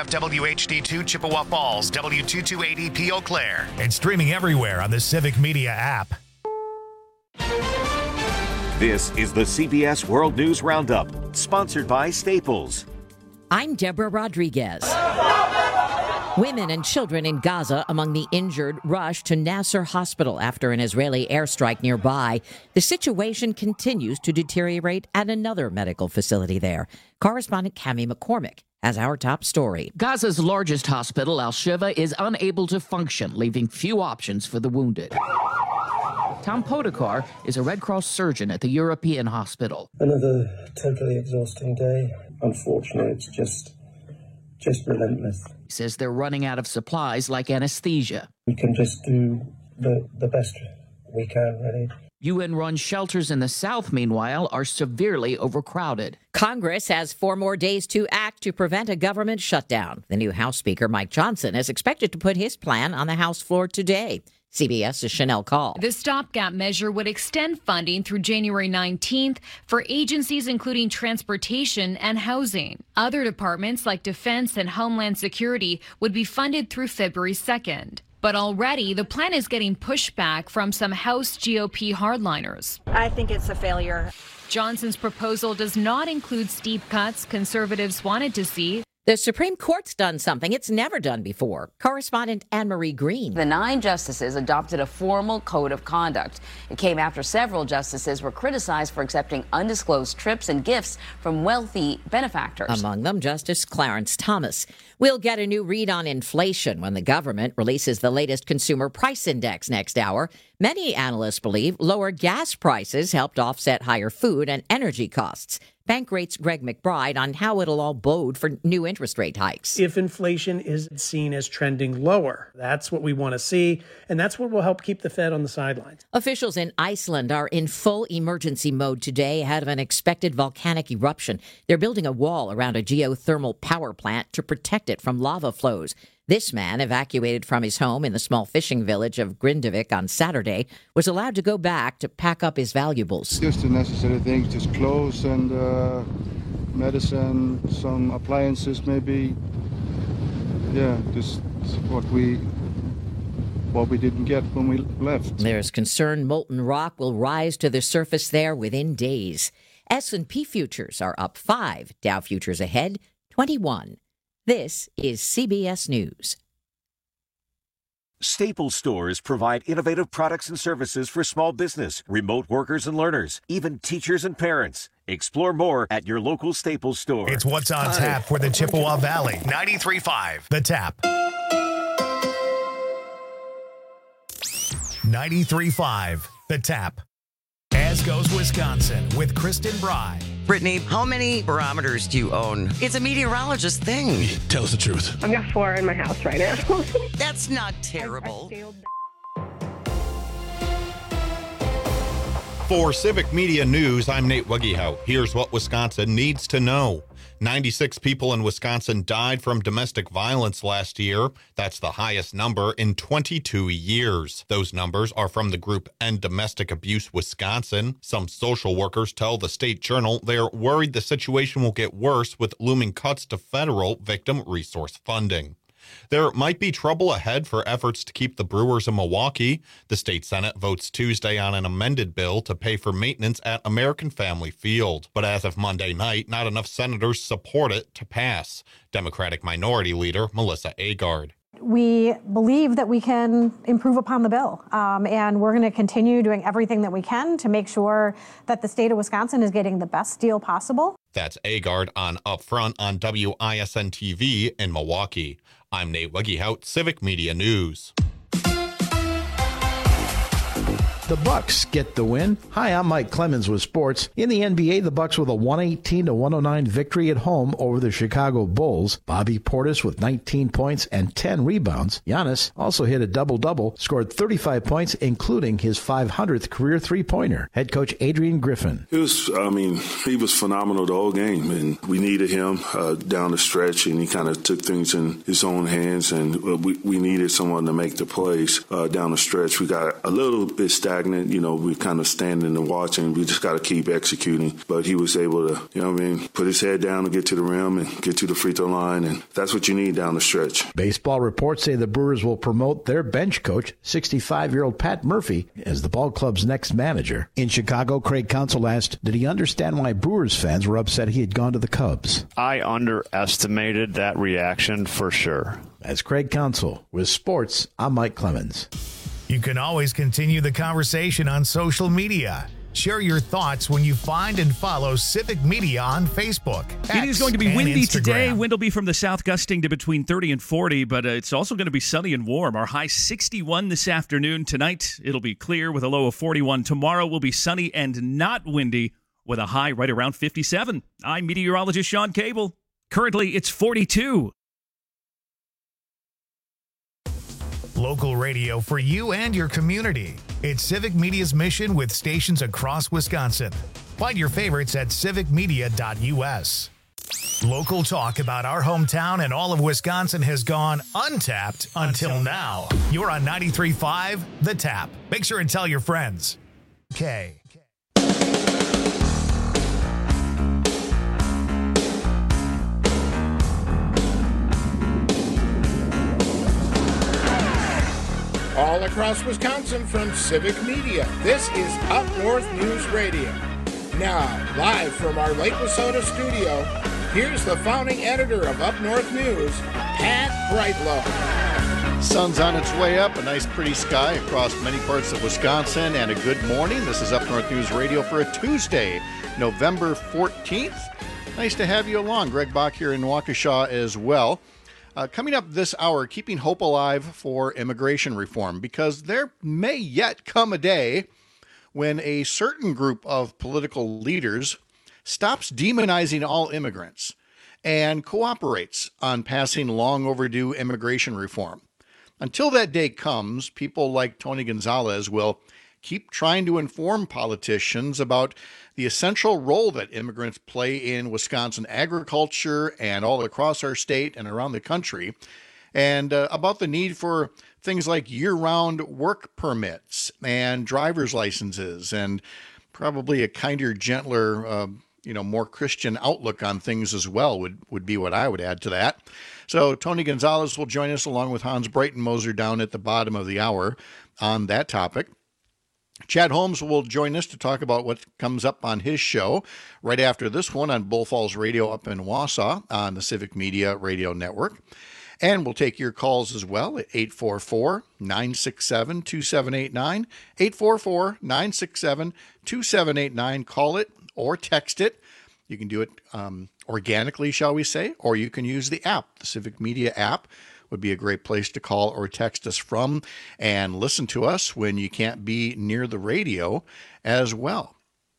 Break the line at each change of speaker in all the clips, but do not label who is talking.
KFW HD2 Chippewa Falls, W228EP Eau Claire.
And streaming everywhere on the Civic Media app.
This is the CBS World News Roundup, sponsored by Staples.
I'm Deborah Rodriguez. Women and children in Gaza among the injured rushed to Nasser Hospital after an Israeli airstrike nearby. The situation continues to deteriorate at another medical facility there. Correspondent Cami McCormick has our top story.
Gaza's largest hospital, Al-Shifa, is unable to function, leaving few options for the wounded. Tom Podekar is a Red Cross surgeon at the European Hospital.
Another totally exhausting day. Unfortunately, it's just relentless.
He says they're running out of supplies like anesthesia.
We can just do the best we can, really.
UN-run shelters in the south, meanwhile, are severely overcrowded.
Congress has 4 more days to act to prevent a government shutdown. The new House Speaker, Mike Johnson, is expected to put his plan on the House floor today. CBS's Chanel Call.
The stopgap measure would extend funding through January 19th for agencies including transportation and housing. Other departments like Defense and Homeland Security would be funded through February 2nd. But already, the plan is getting pushback from some House GOP hardliners.
I think it's a failure.
Johnson's proposal does not include steep cuts conservatives wanted to see.
The Supreme Court's done something it's never done before. Correspondent Anne-Marie Green.
The 9 justices adopted a formal code of conduct. It came after several justices were criticized for accepting undisclosed trips and gifts from wealthy benefactors.
Among them, Justice Clarence Thomas. We'll get a new read on inflation when the government releases the latest consumer price index next hour. Many analysts believe lower gas prices helped offset higher food and energy costs. Bankrate's Greg McBride on how it'll all bode for new interest rate hikes.
If inflation is seen as trending lower, that's what we want to see, and that's what will help keep the Fed on the sidelines.
Officials in Iceland are in full emergency mode today ahead of an expected volcanic eruption. They're building a wall around a geothermal power plant to protect it from lava flows. This man, evacuated from his home in the small fishing village of Grindavik on Saturday, was allowed to go back to pack up his valuables.
Just the necessary things, just clothes and medicine, some appliances maybe. Yeah, just what we didn't get when we left.
There's concern molten rock will rise to the surface there within days. S&P futures are up 5, Dow futures ahead 21. This is CBS News.
Staples stores provide innovative products and services for small business, remote workers and learners, even teachers and parents. Explore more at your local Staples store.
It's what's on tap for the Chippewa Valley. 93.5, The Tap. 93.5, The Tap. As goes Wisconsin with Kristen Bry.
Brittany, how many barometers do you own? It's a meteorologist thing.
Tell us the truth.
I've got 4 in my house right now.
That's not terrible.
For Civic Media News, I'm Nate Wuggehout. Here's what Wisconsin needs to know. 96 people in Wisconsin died from domestic violence last year. That's the highest number in 22 years. Those numbers are from the group End Domestic Abuse Wisconsin. Some social workers tell the State Journal they're worried the situation will get worse with looming cuts to federal victim resource funding. There might be trouble ahead for efforts to keep the Brewers in Milwaukee. The state Senate votes Tuesday on an amended bill to pay for maintenance at American Family Field. But as of Monday night, not enough senators support it to pass. Democratic Minority Leader Melissa Agard.
We believe that we can improve upon the bill, and we're going to continue doing everything that we can to make sure that the state of Wisconsin is getting the best deal possible.
That's Agard on Upfront on WISN TV in Milwaukee. I'm Nate Wuggehout, Civic Media News.
The Bucks get the win. Hi, I'm Mike Clemens with sports. In the NBA, the Bucks with a 118-109 victory at home over the Chicago Bulls. Bobby Portis with 19 points and 10 rebounds. Giannis also hit a double-double, scored 35 points, including his 500th career three-pointer. Head coach Adrian Griffin.
He was phenomenal the whole game, and we needed him down the stretch, and he kind of took things in his own hands, and we needed someone to make the plays down the stretch. We got a little bit stagnant stagnant. We're kind of standing and watching. We just got to keep executing. But he was able to, put his head down and get to the rim and get to the free throw line. And that's what you need down the stretch.
Baseball reports say the Brewers will promote their bench coach, 65-year-old Pat Murphy, as the ball club's next manager. In Chicago, Craig Counsell asked, did he understand why Brewers fans were upset he had gone to the Cubs?
I underestimated that reaction for sure.
As Craig Counsell with sports, I'm Mike Clemens.
You can always continue the conversation on social media. Share your thoughts when you find and follow Civic Media on Facebook.
It is going to be windy today. Wind will be from the south gusting to between 30 and 40, but it's also going to be sunny and warm. Our high 61 this afternoon. Tonight, it'll be clear with a low of 41. Tomorrow will be sunny and not windy with a high right around 57. I'm meteorologist Sean Cable. Currently, it's 42.
Local radio for you and your community. It's Civic Media's mission with stations across Wisconsin. Find your favorites at civicmedia.us. Local talk about our hometown and all of Wisconsin has gone untapped until now. You're on 93.5 The Tap. Make sure and tell your friends. Okay.
All across Wisconsin from Civic Media, this is Up North News Radio. Now, live from our Lake Wissota studio, here's the founding editor of Up North News, Pat Brightlow.
Sun's on its way up, a nice pretty sky across many parts of Wisconsin, and a good morning. This is Up North News Radio for a Tuesday, November 14th. Nice to have you along. Greg Bach here in Waukesha as well. Coming up this hour, keeping hope alive for immigration reform, because there may yet come a day when a certain group of political leaders stops demonizing all immigrants and cooperates on passing long overdue immigration reform. Until that day comes, people like Tony Gonzalez will keep trying to inform politicians about the essential role that immigrants play in Wisconsin agriculture and all across our state and around the country, and about the need for things like year-round work permits and driver's licenses, and probably a kinder, gentler, more Christian outlook on things as well would be what I would add to that. So Tony Gonzalez will join us along with Hans Breitenmoser down at the bottom of the hour on that topic. Chad Holmes will join us to talk about what comes up on his show right after this one on Bull Falls Radio up in Wausau on the Civic Media Radio Network. And we'll take your calls as well at 844-967-2789, 844-967-2789. Call it or text it. You can do it organically, shall we say, or you can use the app, the Civic Media app. Would be a great place to call or text us from and listen to us when you can't be near the radio as well.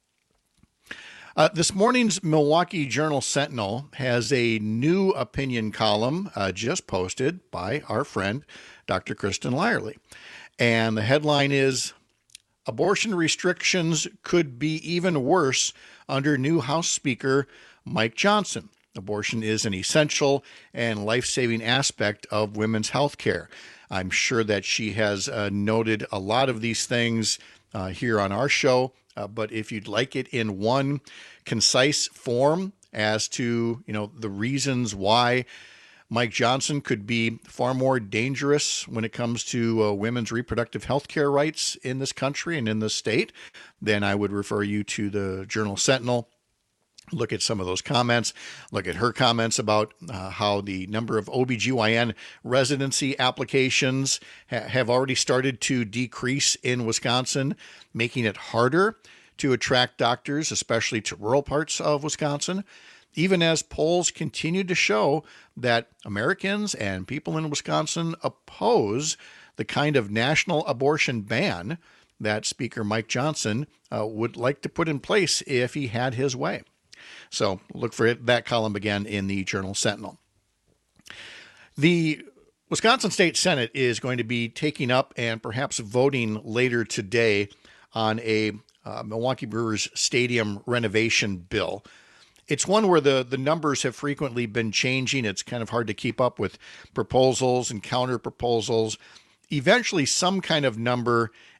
This morning's Milwaukee Journal-Sentinel has a new opinion column just posted by our friend, Dr. Kristen Lyerly. And the headline is, Abortion Restrictions Could Be Even Worse Under New House Speaker Mike Johnson. Abortion is an essential and life-saving aspect of women's health care. I'm sure that she has noted a lot of these things here on our show, but if you'd like it in one concise form as to, the reasons why Mike Johnson could be far more dangerous when it comes to women's reproductive health care rights in this country and in this state, then I would refer you to the Journal-Sentinel. Look at some of those comments. Look at her comments about how the number of OBGYN residency applications have already started to decrease in Wisconsin, making it harder to attract doctors, especially to rural parts of Wisconsin, even as polls continue to show that Americans and people in Wisconsin oppose the kind of national abortion ban that Speaker Mike Johnson would like to put in place if he had his way. So look for that column again in the Journal-Sentinel. The Wisconsin State Senate is going to be taking up and perhaps voting later today on a Milwaukee Brewers stadium renovation bill. It's one where the numbers have frequently been changing. It's kind of hard to keep up with proposals and counter proposals. Eventually, some kind of number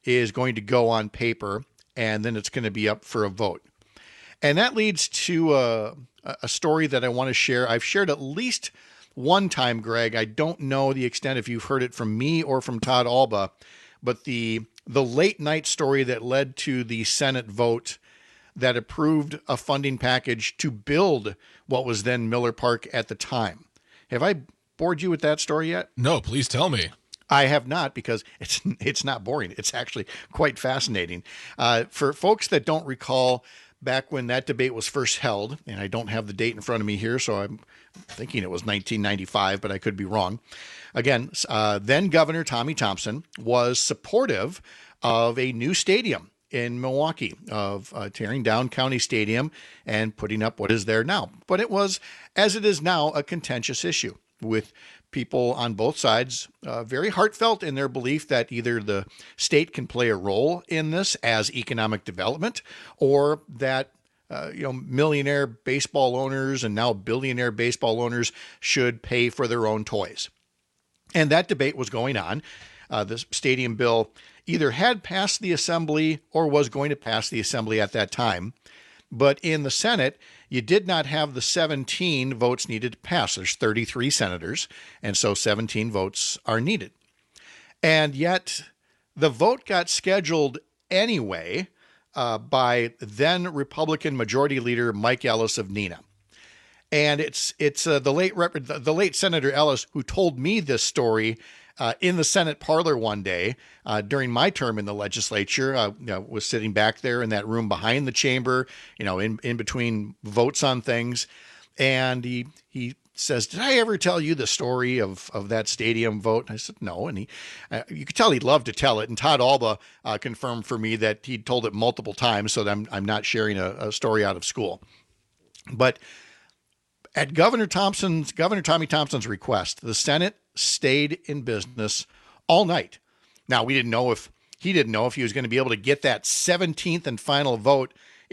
is going to go on paper, and then it's going to be up for a vote. And that leads to a story that I want to share. I've shared at least one time, Greg. I don't know the extent if you've heard it from me or from Todd Alba, but the late night story that led to the Senate vote that approved a funding package to build what was then Miller Park at the time. Have I bored you with that story yet?
No, please tell me.
I have not, because it's not boring. It's actually quite fascinating. For folks that don't recall, back when that debate was first held, and I don't have the date in front of me here, so I'm thinking it was 1995, but I could be wrong. Again, then Governor Tommy Thompson was supportive of a new stadium in Milwaukee, of tearing down County Stadium and putting up what is there now. But it was, as it is now, a contentious issue, with people on both sides very heartfelt in their belief that either the state can play a role in this as economic development, or that millionaire baseball owners and now billionaire baseball owners should pay for their own toys. And that debate was going on. The stadium bill either had passed the assembly or was going to pass the assembly at that time. But in the Senate, you did not have the 17 votes needed to pass. There's 33 senators, and so 17 votes are needed. And yet the vote got scheduled anyway by then Republican Majority Leader Mike Ellis of Neenah. And it's the late Senator Ellis who told me this story in the Senate parlor one day during my term in the legislature. Was sitting back there in that room behind the chamber, in between votes on things. And he says, "Did I ever tell you the story of that stadium vote?" And I said, "No." And you could tell he'd love to tell it. And Todd Alba confirmed for me that he'd told it multiple times, so that I'm not sharing a story out of school. But at Governor Tommy Thompson's request, the Senate stayed in business all night. Now, he didn't know if he was going to be able to get that 17th and final vote,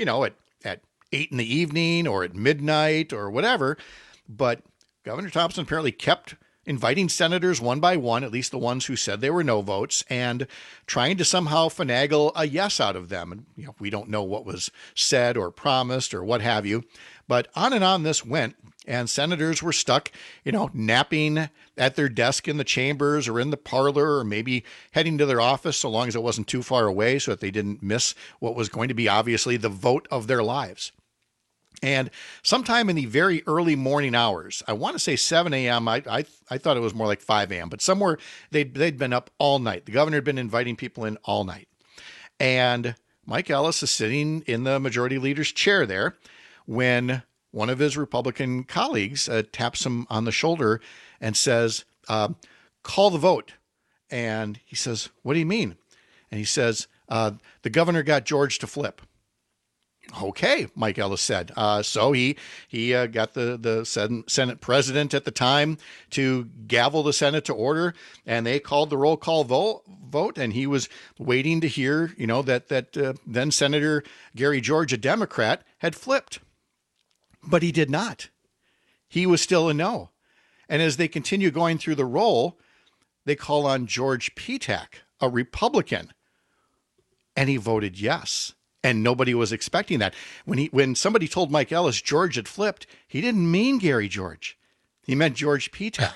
at 8 in the evening or at midnight or whatever. But Governor Thompson apparently kept inviting senators one by one, at least the ones who said there were no votes, and trying to somehow finagle a yes out of them. And we don't know what was said or promised or what have you. But on and on this went, and senators were stuck, napping at their desk in the chambers or in the parlor, or maybe heading to their office, so long as it wasn't too far away, so that they didn't miss what was going to be obviously the vote of their lives. And sometime in the very early morning hours, I want to say 7 a.m., I thought it was more like 5 a.m., but somewhere they'd been up all night. The governor had been inviting people in all night. And Mike Ellis is sitting in the majority leader's chair there when one of his Republican colleagues taps him on the shoulder and says, "Call the vote." And he says, "What do you mean?" And he says, "The governor got George to flip." "Okay," Mike Ellis said. So he got the Senate president at the time to gavel the Senate to order, and they called the roll call vote, and he was waiting to hear, that then Senator Gary George, a Democrat, had flipped. But he did not. He was still a no. And as they continue going through the roll, they call on George Petak, a Republican, and he voted yes. And nobody was expecting that. When somebody told Mike Ellis George had flipped, he didn't mean Gary George. He meant George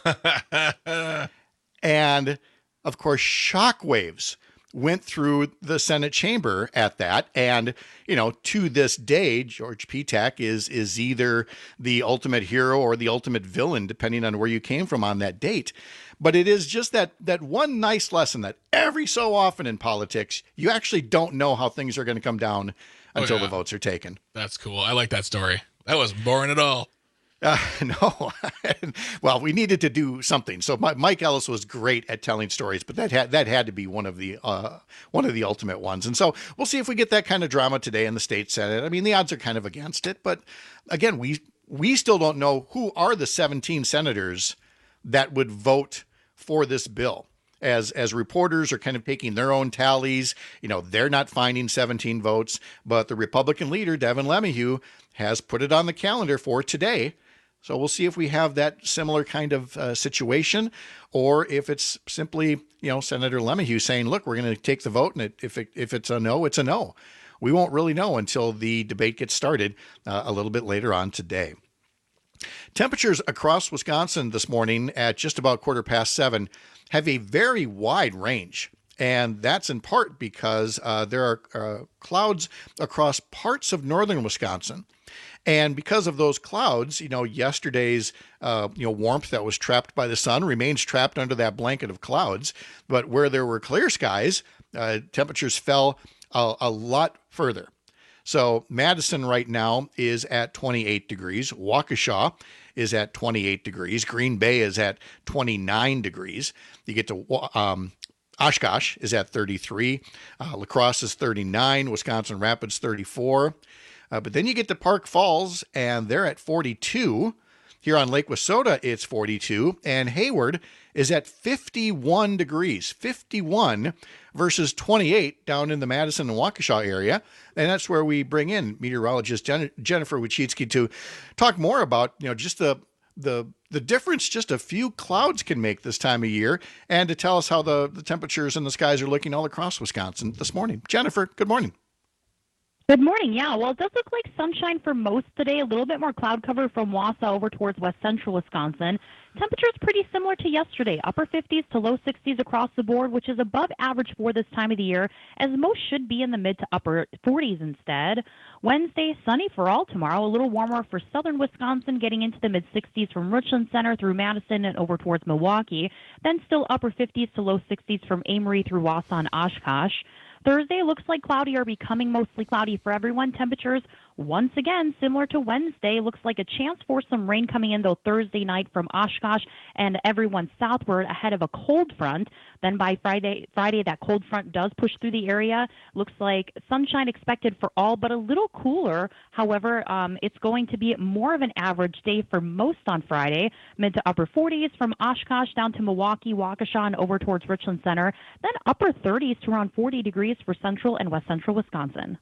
Petak. And, of course, shockwaves went through the Senate chamber at that. And, to this day, George Petak is either the ultimate hero or the ultimate villain, depending on where you came from on that date. But it is just that one nice lesson that every so often in politics, you actually don't know how things are going to come down until the votes are taken.
That's cool. I like that story. That wasn't boring at all.
No. Well, we needed to do something. So Mike Ellis was great at telling stories, but that had to be one of the ultimate ones. And so we'll see if we get that kind of drama today in the state Senate. I mean, the odds are kind of against it, but again, we still don't know who are the 17 senators that would vote for this bill. As reporters are kind of taking their own tallies, they're not finding 17 votes, but the Republican leader, Devin LeMahieu, has put it on the calendar for today. So we'll see if we have that similar kind of situation, or if it's simply, Senator LeMahieu saying, look, we're going to take the vote, and if it's a no, it's a no. We won't really know until the debate gets started a little bit later on today. Temperatures across Wisconsin this morning at just about 7:15 have a very wide range. And that's in part because there are clouds across parts of northern Wisconsin. And because of those clouds, yesterday's warmth that was trapped by the sun remains trapped under that blanket of clouds. But where there were clear skies, temperatures fell a lot further. So Madison right now is at 28 degrees. Waukesha is at 28 degrees. Green Bay is at 29 degrees. You get to Oshkosh is at 33. La Crosse is 39. Wisconsin Rapids 34. But then you get to Park Falls, and they're at 42. Here on Lake Wissota, it's 42. And Hayward is at 51 degrees. 51 versus 28 down in the Madison and Waukesha area. And that's where we bring in meteorologist Jennifer Wojcicki to talk more about, just the difference just a few clouds can make this time of year, and to tell us how the temperatures and the skies are looking all across Wisconsin this morning. Jennifer, good morning.
Good morning. Yeah, well, it does look like sunshine for most today. A little bit more cloud cover from Wausau over towards west central Wisconsin. Temperatures pretty similar to yesterday, upper 50s to low 60s across the board, which is above average for this time of the year, as most should be in the mid to upper 40s instead. Wednesday, sunny for all tomorrow, a little warmer for southern Wisconsin, getting into the mid 60s from Richland Center through Madison and over towards Milwaukee. Then still upper 50s to low 60s from Amory through Wausau and Oshkosh. Thursday looks like cloudy or becoming mostly cloudy for everyone. Temperatures, once again, similar to Wednesday. Looks like a chance for some rain coming in, though, Thursday night from Oshkosh and everyone southward ahead of a cold front. Then by Friday, that cold front does push through the area. Looks like sunshine expected for all, but a little cooler. However, it's going to be more of an average day for most on Friday. Mid to upper 40s from Oshkosh down to Milwaukee, Waukesha, and over towards Richland Center. Then upper 30s to around 40 degrees for central and west central Wisconsin.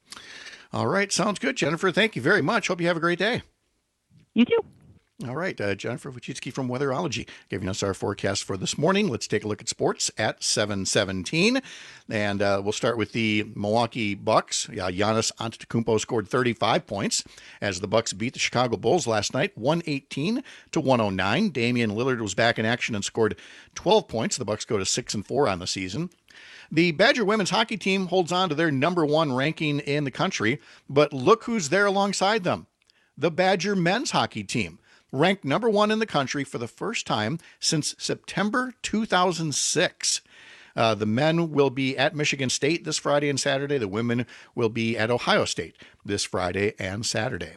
All right. Sounds good, Jennifer. Thank you very much. Hope you have a great day.
You too.
All right. Jennifer Wojcicki from Weatherology giving us our forecast for this morning. Let's take a look at sports at 7:17. And we'll start with the Milwaukee Bucks. Giannis Antetokounmpo scored 35 points as the Bucks beat the Chicago Bulls last night, 118-109. Damian Lillard was back in action and scored 12 points. The Bucks go to 6-4 on the season. The Badger women's hockey team holds on to their number one ranking in the country, but look who's there alongside them. The Badger men's hockey team, ranked number one in the country for the first time since September 2006. The men will be at Michigan State this Friday and Saturday. The women will be at Ohio State this Friday and Saturday.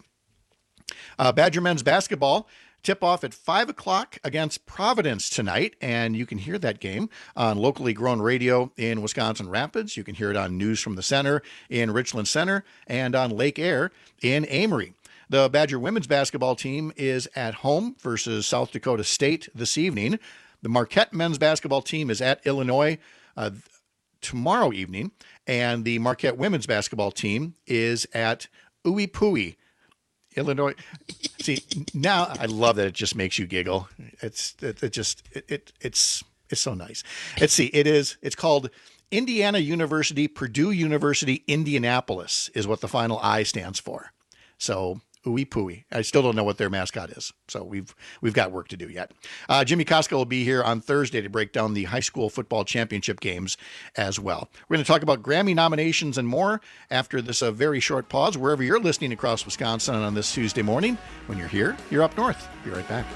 Badger men's basketball tip-off at 5 o'clock against Providence tonight, and you can hear that game on locally grown radio in Wisconsin Rapids. You can hear it on News from the Center in Richland Center and on Lake Air in Amory. The Badger women's basketball team is at home versus South Dakota State this evening. The Marquette men's basketball team is at Illinois tomorrow evening, and the Marquette women's basketball team is at Uipui, Illinois. See, now I love that it just makes you giggle. It's so nice. Let's see. It's called Indiana University, Purdue University, Indianapolis is what the final I stands for. So Uipui. I still don't know what their mascot is. So we've got work to do yet. Jimmy Koska will be here on Thursday to break down the high school football championship games as well. We're going to talk about Grammy nominations and more after this very short pause, wherever you're listening across Wisconsin on this Tuesday morning. When you're here, you're up north. Be right back.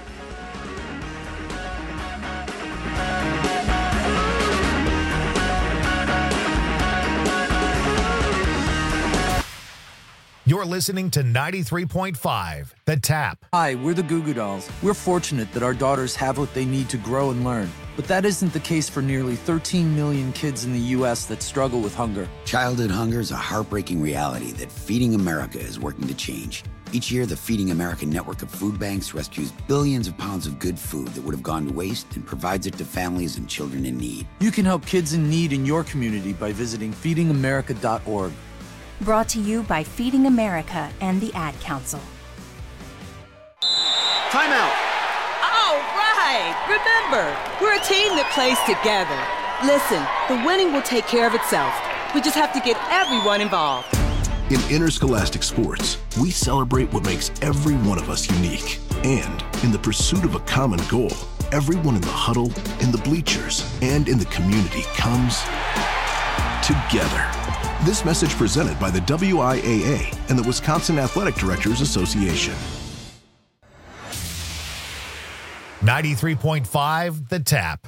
You're listening to 93.5, The Tap.
Hi, we're the Goo Goo Dolls. We're fortunate that our daughters have what they need to grow and learn. But that isn't the case for nearly 13 million kids in the U.S. that struggle with hunger.
Childhood hunger is a heartbreaking reality that Feeding America is working to change. Each year, the Feeding America network of food banks rescues billions of pounds of good food that would have gone to waste and provides it to families and children in need.
You can help kids in need in your community by visiting feedingamerica.org.
Brought to you by Feeding America and the Ad Council.
Timeout.
All right. Remember, we're a team that plays together. Listen, the winning will take care of itself. We just have to get everyone involved.
In interscholastic sports, we celebrate what makes every one of us unique. And in the pursuit of a common goal, everyone in the huddle, in the bleachers, and in the community comes together. This message presented by the WIAA and the Wisconsin Athletic Directors Association.
93.5 The Tap.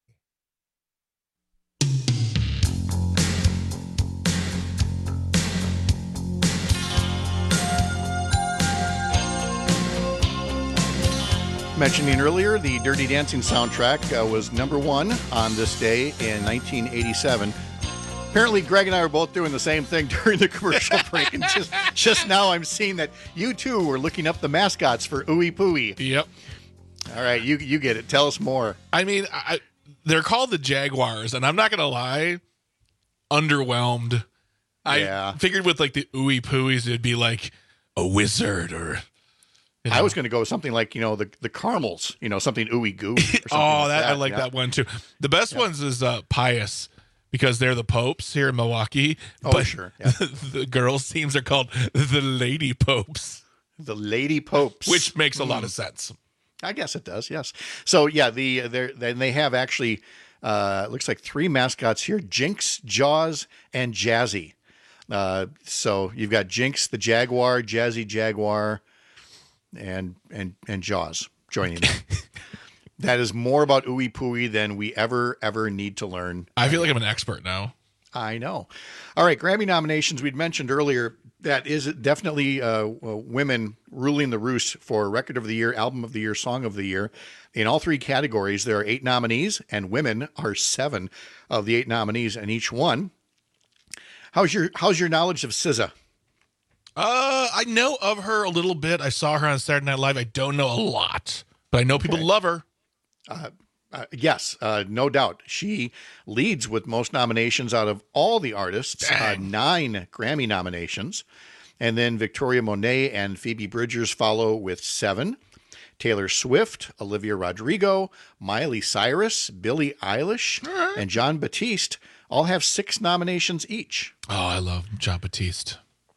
Mentioning earlier, the Dirty Dancing soundtrack was #1 on this day in 1987. Apparently, Greg and I were both doing the same thing during the commercial break, and just now I'm seeing that you too were looking up the mascots for Ooey Pooey.
Yep.
All right, you get it. Tell us more.
I mean, they're called the Jaguars, and I'm not going to lie, underwhelmed. I figured with like the Ooey Pooeys, it'd be like a wizard or... You know.
I was going to go with something like, the caramels, something ooey goo.
I like that one too. The best ones is Pious, because they're the Popes here in Milwaukee.
Oh,
but
sure. Yeah.
The girls' teams are called the Lady Popes.
The Lady Popes.
Which makes a lot of sense.
I guess it does, yes. So, yeah, they have actually, looks like 3 mascots here, Jinx, Jaws, and Jazzy. So you've got Jinx, the Jaguar, Jazzy Jaguar, and Jaws joining them. That is more about Ooey Pooey than we ever need to learn.
I feel like I'm an expert now.
I know. All right, Grammy nominations. We'd mentioned earlier that is definitely women ruling the roost for Record of the Year, Album of the Year, Song of the Year. In all 3 categories, there are 8 nominees, and women are 7 of the 8 nominees in each one. How's your knowledge of SZA?
I know of her a little bit. I saw her on Saturday Night Live. I don't know a lot, but I know people love her.
Yes, no doubt. She leads with most nominations out of all the artists, 9 Grammy nominations. And then Victoria Monet and Phoebe Bridgers follow with 7. Taylor Swift, Olivia Rodrigo, Miley Cyrus, Billie Eilish, and Jon Batiste all have 6 nominations each.
Oh, I love Jon Batiste.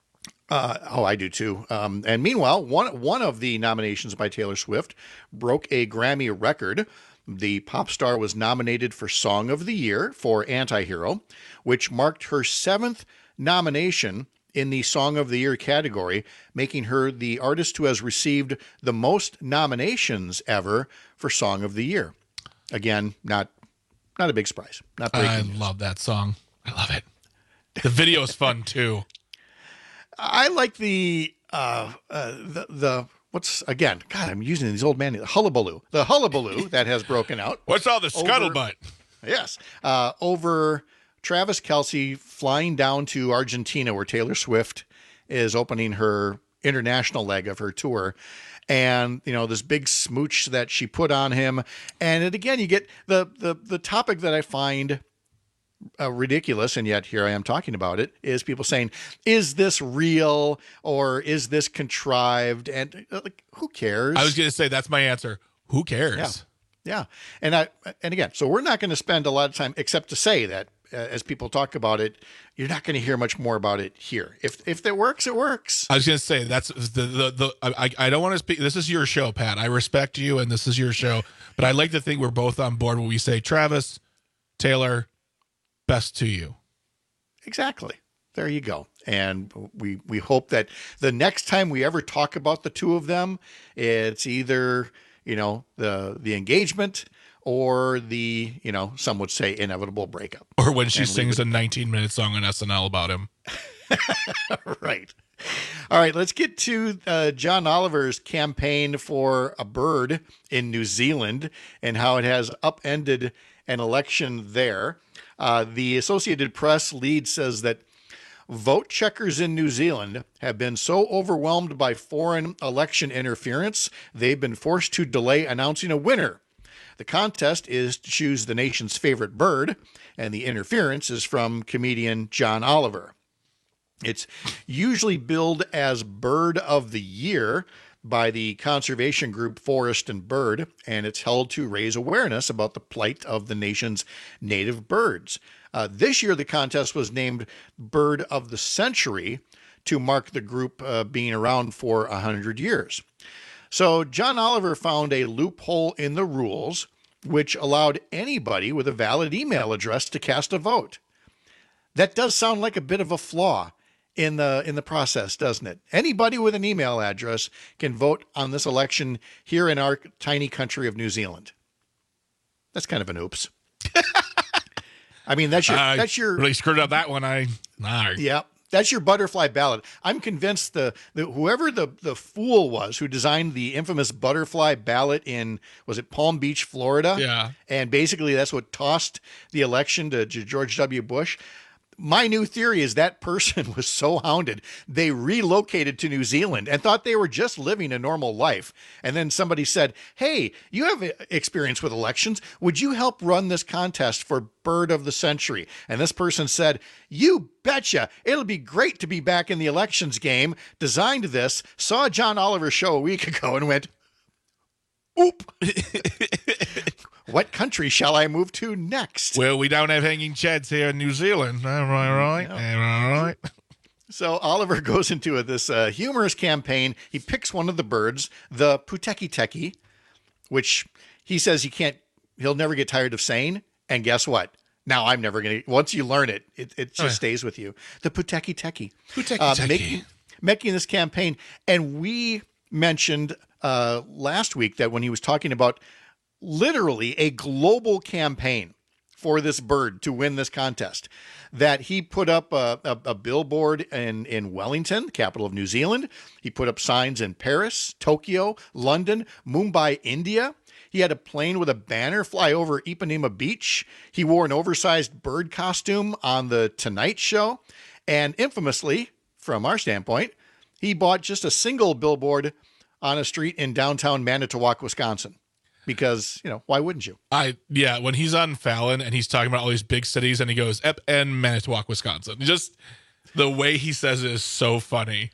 I do too. And meanwhile, one of the nominations by Taylor Swift broke a Grammy record. The pop star was nominated for Song of the Year for Antihero, which marked her 7th nomination in the Song of the Year category, making her the artist who has received the most nominations ever for Song of the Year. Again, not a big surprise. Not breaking news.
Love that song. I love it. The video is fun too.
I like the what's again? God, I'm using these old man. The hullabaloo that has broken out.
What's all the scuttlebutt?
Yes, over Travis Kelce flying down to Argentina, where Taylor Swift is opening her international leg of her tour, and this big smooch that she put on him, and again you get the topic that I find ridiculous, and yet here I am talking about it, is people saying, is this real or is this contrived? And who cares?
I was going to say, that's my answer. Who cares?
Yeah. And again, so we're not going to spend a lot of time except to say that as people talk about it, you're not going to hear much more about it here. If it works, it works.
I was going to say, that's I don't want to speak. This is your show, Pat. I respect you and this is your show, but I like to think we're both on board when we say, Travis, Taylor, best to you.
Exactly. There you go. And we hope that the next time we ever talk about the two of them, it's either, the engagement or the, some would say inevitable breakup.
Or when she sings a 19-minute song on SNL about him.
Right. All right, let's get to John Oliver's campaign for a bird in New Zealand and how it has upended an election there. The Associated Press lead says that vote checkers in New Zealand have been so overwhelmed by foreign election interference, they've been forced to delay announcing a winner. The contest is to choose the nation's favorite bird, and the interference is from comedian John Oliver. It's usually billed as Bird of the Year, by the conservation group Forest and Bird, and it's held to raise awareness about the plight of the nation's native birds. This year, the contest was named Bird of the Century to mark the group being around for 100 years. So John Oliver found a loophole in the rules which allowed anybody with a valid email address to cast a vote. That does sound like a bit of a flaw in the process, doesn't it? Anybody with an email address can vote on this election here in our tiny country of New Zealand. That's kind of an oops. I mean, that's your
really screwed up that one.
Yeah, that's your butterfly ballot. I'm convinced whoever the fool was who designed the infamous butterfly ballot in, was it Palm Beach, Florida?
Yeah.
And basically that's what tossed the election to George W. Bush. My new theory is that person was so hounded, they relocated to New Zealand and thought they were just living a normal life. And then somebody said, hey, you have experience with elections. Would you help run this contest for Bird of the Century? And this person said, you betcha. It'll be great to be back in the elections game. Designed this, saw John Oliver's show a week ago and went, oop. What country shall I move to next?
Well, we don't have hanging chads here in New Zealand. Am I right?
No.
Am I right?
So Oliver goes into this humorous campaign. He picks one of the birds, the Puteki Teki, which he says he'll never get tired of saying. And guess what? Now I'm never going to, once you learn it, it just stays with you. The Puteki Teki.
Puteki Teki.
Making this campaign. And we mentioned last week that when he was talking about literally a global campaign for this bird to win this contest, that he put up a billboard in Wellington, capital of New Zealand. He put up signs in Paris, Tokyo, London, Mumbai, India. He had a plane with a banner fly over Ipanema Beach. He wore an oversized bird costume on the Tonight Show. And infamously, from our standpoint, he bought just a single billboard on a street in downtown Manitowoc, Wisconsin. Because, why wouldn't you?
When he's on Fallon and he's talking about all these big cities and he goes, and Manitowoc, Wisconsin. Just the way he says it is so funny.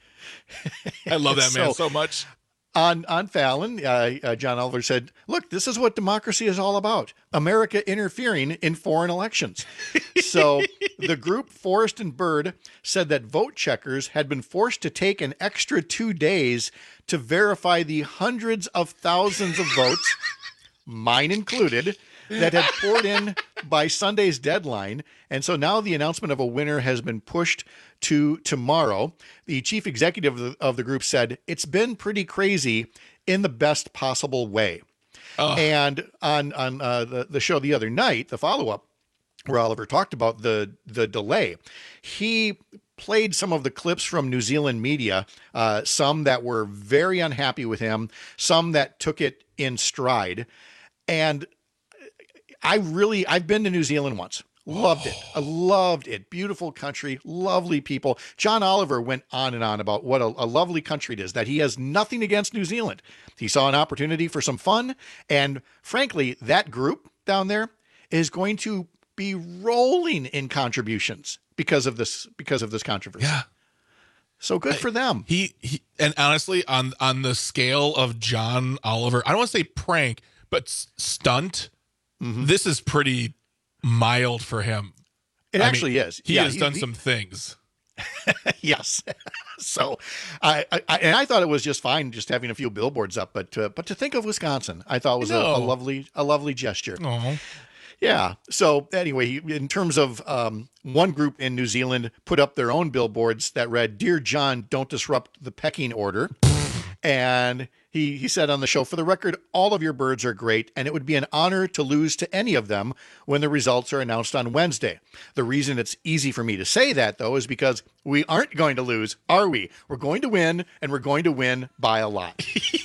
I love that man so much.
On Fallon, John Oliver said, look, this is what democracy is all about. America interfering in foreign elections. So the group Forest and Bird said that vote checkers had been forced to take an extra 2 days to verify the hundreds of thousands of votes, mine included, that had poured in by Sunday's deadline. And so now the announcement of a winner has been pushed to tomorrow. The chief executive of the group said, it's been pretty crazy in the best possible way. And on the show the other night, the follow-up, where Oliver talked about the delay, he played some of the clips from New Zealand media, some that were very unhappy with him, some that took it in stride. And I've been to New Zealand once. Loved it. I loved it. Beautiful country, lovely people. John Oliver went on and on about what a lovely country it is, that he has nothing against New Zealand. He saw an opportunity for some fun. And frankly, that group down there is going to be rolling in contributions because of this controversy.
Yeah.
So good for them.
He and honestly, on the scale of John Oliver, I don't want to say prank, but stunt, this is pretty mild for him.
It actually is.
He has done some things.
Yes. So I thought it was just fine just having a few billboards up, but to think of Wisconsin, I thought was a lovely gesture.
Aww.
Yeah. So anyway, in terms of one group in New Zealand put up their own billboards that read, "Dear John, don't disrupt the pecking order." And he said on the show, "For the record, all of your birds are great, and it would be an honor to lose to any of them when the results are announced on Wednesday. The reason it's easy for me to say that, though, is because we aren't going to lose, are we? We're going to win, and we're going to win by a lot."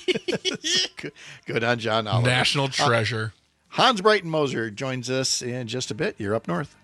Good on John Oliver.
National treasure.
Hans Breitenmoser joins us in just a bit. You're up north.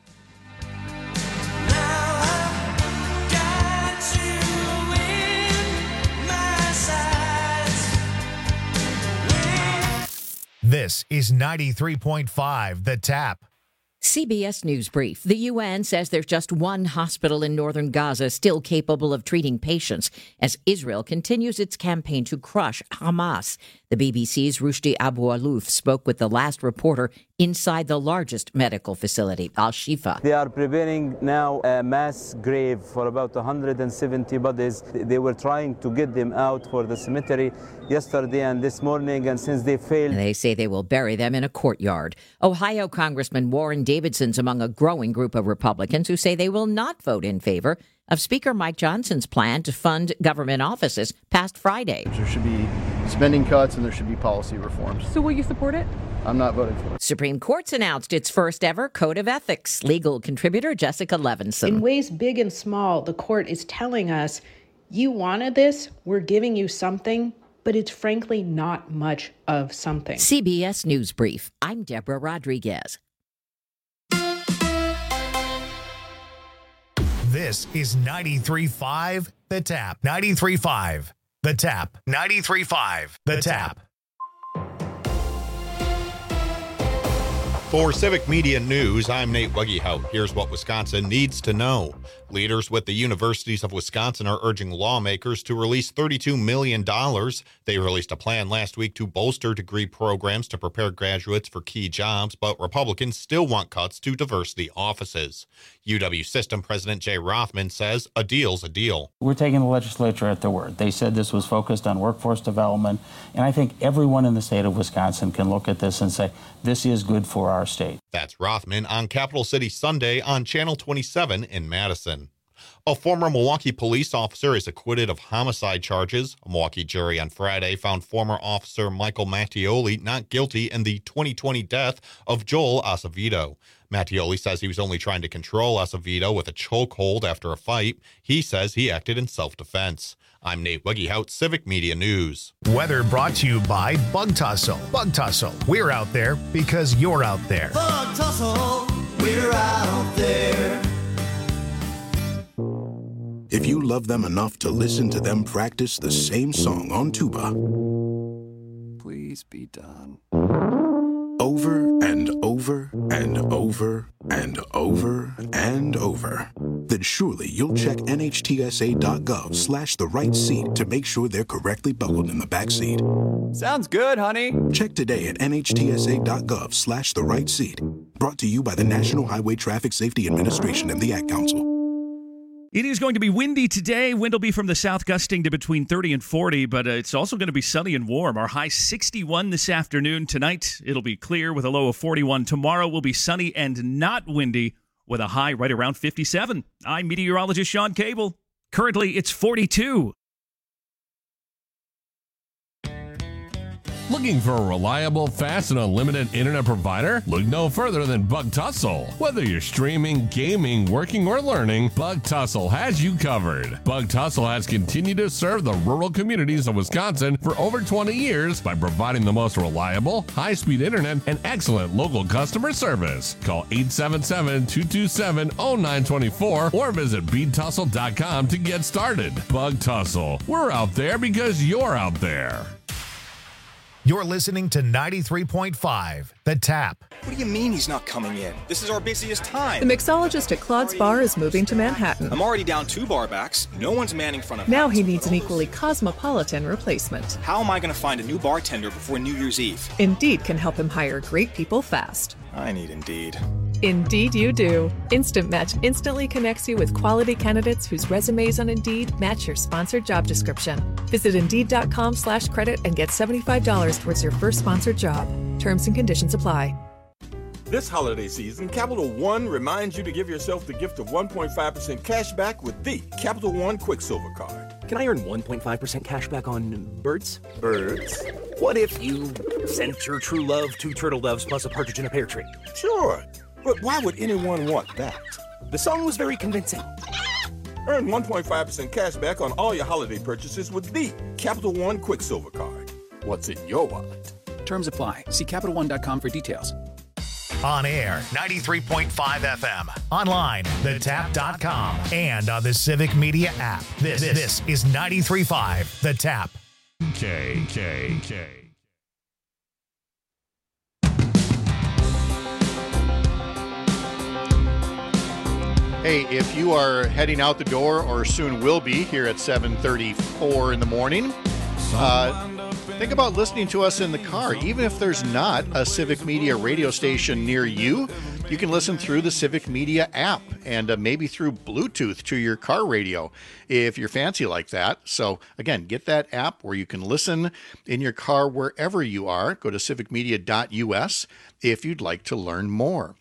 This is 93.5 The Tap.
CBS News Brief. The UN says there's just one hospital in northern Gaza still capable of treating patients as Israel continues its campaign to crush Hamas. The BBC's Rushdie Abu Alouf spoke with the last reporter inside the largest medical facility, Al-Shifa.
They are preparing now a mass grave for about 170 bodies. They were trying to get them out for the cemetery yesterday and this morning, and since they failed...
They say they will bury them in a courtyard. Ohio Congressman Warren Davidson's among a growing group of Republicans who say they will not vote in favor of Speaker Mike Johnson's plan to fund government offices past Friday.
There should be spending cuts and there should be policy reforms.
So will you support it?
I'm not voting for it.
Supreme Court's announced its first ever Code of Ethics. Legal contributor Jessica Levinson.
In ways big and small, the court is telling us, you wanted this, we're giving you something, but it's frankly not much of something.
CBS News Brief. I'm Deborah Rodriguez.
This is 93.5 The Tap. 93.5 The Tap. 93.5 The Tap.
For Civic Media News, I'm Nate Wuggyhout. Here's what Wisconsin needs to know. Leaders with the universities of Wisconsin are urging lawmakers to release $32 million. They released a plan last week to bolster degree programs to prepare graduates for key jobs, but Republicans still want cuts to diversity offices. UW System President Jay Rothman says a deal's a deal.
We're taking the legislature at their word. They said this was focused on workforce development, and I think everyone in the state of Wisconsin can look at this and say, this is good for our state.
That's Rothman on Capital City Sunday on Channel 27 in Madison. A former Milwaukee police officer is acquitted of homicide charges. A Milwaukee jury on Friday found former officer Michael Mattioli not guilty in the 2020 death of Joel Acevedo. Mattioli says he was only trying to control Acevedo with a chokehold after a fight. He says he acted in self-defense. I'm Nate Wuggyhout, Civic Media News.
Weather brought to you by Bug Tussle. Bug Tussle. We're out there because you're out there.
Bug Tussle. We're out there.
If you love them enough to listen to them practice the same song on tuba,
please be done.
Over and over and over and over and over, then surely you'll check NHTSA.gov/the right seat to make sure they're correctly buckled in the back seat.
Sounds good, honey.
Check today at NHTSA.gov/the right seat. Brought to you by the National Highway Traffic Safety Administration and the Ad Council.
It is going to be windy today. Wind will be from the south gusting to between 30 and 40, but it's also going to be sunny and warm. Our high 61 this afternoon. Tonight, it'll be clear with a low of 41. Tomorrow will be sunny and not windy with a high right around 57. I'm meteorologist Sean Cable. Currently, it's 42.
Looking for a reliable, fast, and unlimited internet provider? Look no further than Bug Tussle. Whether you're streaming, gaming, working, or learning, Bug Tussle has you covered. Bug Tussle has continued to serve the rural communities of Wisconsin for over 20 years by providing the most reliable, high-speed internet and excellent local customer service. Call 877-227-0924 or visit BeatTussle.com to get started. Bug Tussle. We're out there because you're out there.
You're listening to 93.5 The Tap.
What do you mean he's not coming in? This is our busiest time.
The mixologist at Claude's Bar is moving to Manhattan.
I'm already down 2 bar backs. No one's manning front of
Now he needs an equally cosmopolitan replacement.
How am I going to find a new bartender before New Year's Eve?
Indeed can help him hire great people fast.
I need Indeed.
Indeed you do. Instant Match instantly connects you with quality candidates whose resumes on Indeed match your sponsored job description. Visit Indeed.com/credit and get $75 towards your first sponsored job. Terms and conditions apply.
This holiday season, Capital One reminds you to give yourself the gift of 1.5% cash back with the Capital One Quicksilver Card.
Can I earn 1.5% cash back on birds?
Birds?
What if you sent your true love 2 turtle doves plus a partridge in a pear tree?
Sure, but why would anyone want that?
The song was very convincing.
Earn 1.5% cash back on all your holiday purchases with the Capital One Quicksilver Card. What's in your wallet?
Terms apply. See CapitalOne.com for details.
On air, 93.5 FM. Online, thetap.com. And on the Civic Media app. This is 93.5 The Tap.
K.
Hey, if you are heading out the door or soon will be here at 7:34 in the morning, think about listening to us in the car. Even if there's not a Civic Media radio station near you, you can listen through the Civic Media app and maybe through Bluetooth to your car radio if you're fancy like that. So again, get that app where you can listen in your car wherever you are. Go to civicmedia.us if you'd like to learn more.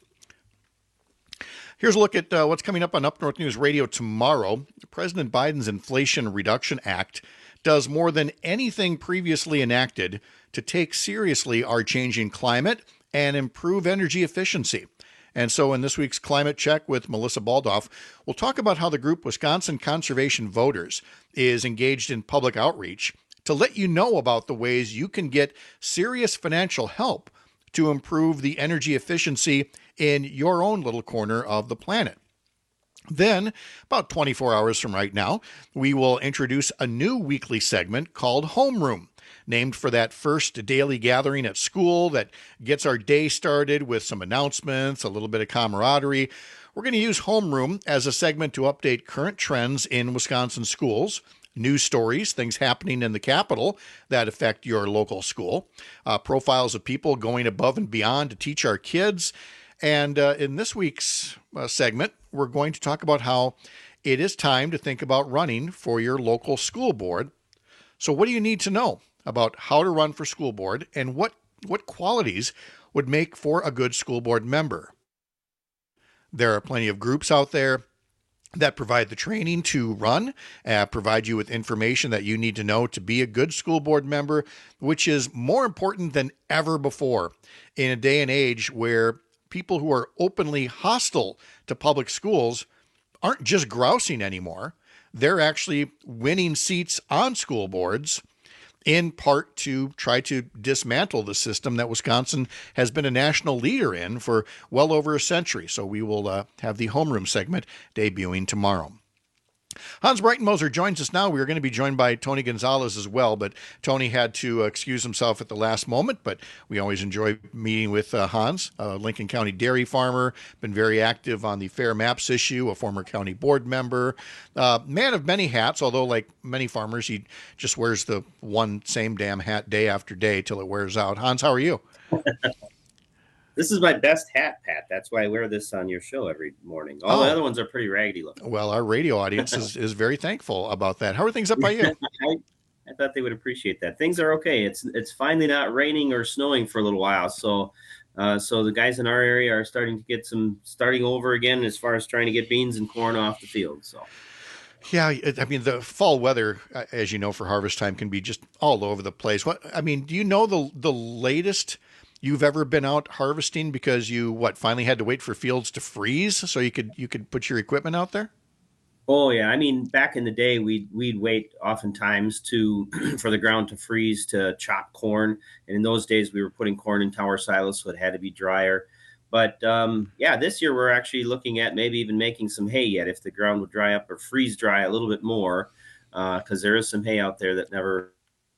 Here's a look at what's coming up on Up North News Radio tomorrow. President Biden's Inflation Reduction Act does more than anything previously enacted to take seriously our changing climate and improve energy efficiency. And so in this week's Climate Check with Melissa Baldoff, we'll talk about how the group Wisconsin Conservation Voters is engaged in public outreach to let you know about the ways you can get serious financial help to improve the energy efficiency in your own little corner of the planet. Then, about 24 hours from right now, we will introduce a new weekly segment called Homeroom, named for that first daily gathering at school that gets our day started with some announcements, a little bit of camaraderie. We're going to use Homeroom as a segment to update current trends in Wisconsin schools, news stories, things happening in the Capitol that affect your local school, profiles of people going above and beyond to teach our kids. And in this week's segment, we're going to talk about how it is time to think about running for your local school board. So what do you need to know about how to run for school board and what qualities would make for a good school board member? There are plenty of groups out there that provide the training to run, provide you with information that you need to know to be a good school board member, which is more important than ever before in a day and age where people who are openly hostile to public schools aren't just grousing anymore. They're actually winning seats on school boards, in part to try to dismantle the system that Wisconsin has been a national leader in for well over a century. So we will have the Homeroom segment debuting tomorrow. Hans Breitenmoser joins us now. We are going to be joined by Tony Gonzalez as well, but Tony had to excuse himself at the last moment, but we always enjoy meeting with Hans, a Lincoln County dairy farmer, been very active on the Fair Maps issue, a former county board member, man of many hats, although like many farmers, he just wears the one same damn hat day after day till it wears out. Hans, how are you?
This is my best hat, Pat. That's why I wear this on your show every morning. All the other ones are pretty raggedy looking.
Well, our radio audience is very thankful about that. How are things up by you?
I thought they would appreciate that. Things are okay. It's finally not raining or snowing for a little while. So the guys in our area are starting to get starting over again as far as trying to get beans and corn off the field. So.
Yeah, I mean, the fall weather, as you know, for harvest time can be just all over the place. Do you know the latest you've ever been out harvesting because you finally had to wait for fields to freeze so you could put your equipment out there?
Oh yeah, I mean, back in the day, we'd wait oftentimes for the ground to freeze to chop corn, and in those days we were putting corn in tower silos, so it had to be drier. But this year we're actually looking at maybe even making some hay yet if the ground would dry up or freeze dry a little bit more, because there is some hay out there that never,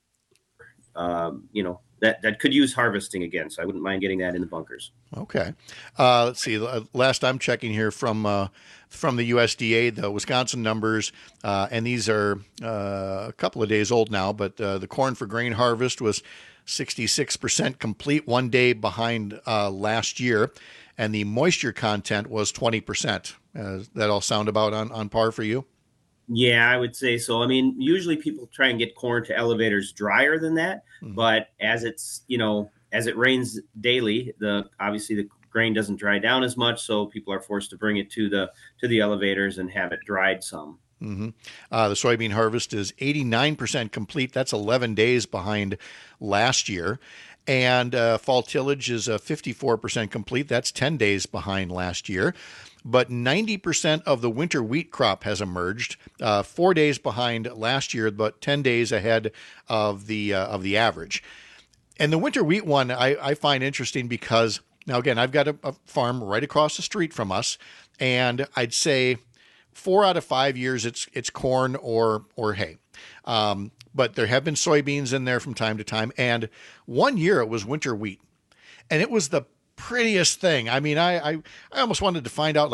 that could use harvesting again. So I wouldn't mind getting that in the bunkers.
Okay. Let's see. Last I'm checking here from the USDA, the Wisconsin numbers, and these are a couple of days old now, but the corn for grain harvest was 66% complete, one day behind last year, and the moisture content was 20%. That all sound about on par for you?
Yeah, I would say so. I mean, usually people try and get corn to elevators drier than that, but as it rains daily, obviously the grain doesn't dry down as much, so people are forced to bring it to the elevators and have it dried some.
Mm-hmm. The soybean harvest is 89% complete. That's 11 days behind last year. And fall tillage is 54% complete. That's 10 days behind last year. But 90% of the winter wheat crop has emerged, 4 days behind last year, but 10 days ahead of the average. And the winter wheat one I find interesting because, now again, I've got a farm right across the street from us, and I'd say 4 out of 5 years it's corn or hay. But there have been soybeans in there from time to time, and 1 year it was winter wheat, and it was the prettiest thing. I mean, I almost wanted to find out, like,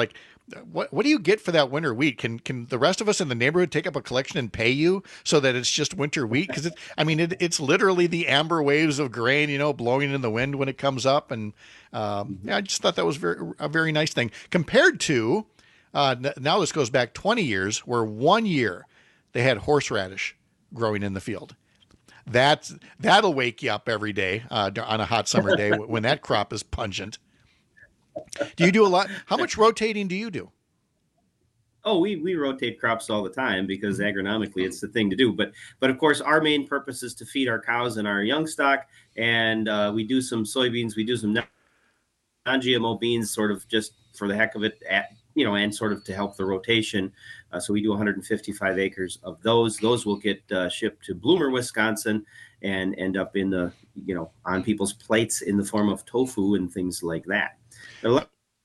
what do you get for that winter wheat? Can the rest of us in the neighborhood take up a collection and pay you so that it's just winter wheat? Because it's literally the amber waves of grain, blowing in the wind when it comes up. And I just thought that was a very nice thing compared to now this goes back 20 years where 1 year they had horseradish growing in the field. That'll wake you up every day on a hot summer day when that crop is pungent. Do you do a lot? How much rotating do you do?
Oh, we rotate crops all the time because agronomically it's the thing to do. But of course, our main purpose is to feed our cows and our young stock. And we do some soybeans, we do some non-GMO beans, sort of just for the heck of it, and sort of to help the rotation. So we do 155 acres of those. Those will get shipped to Bloomer, Wisconsin, and end up in the, on people's plates in the form of tofu and things like that.
I'm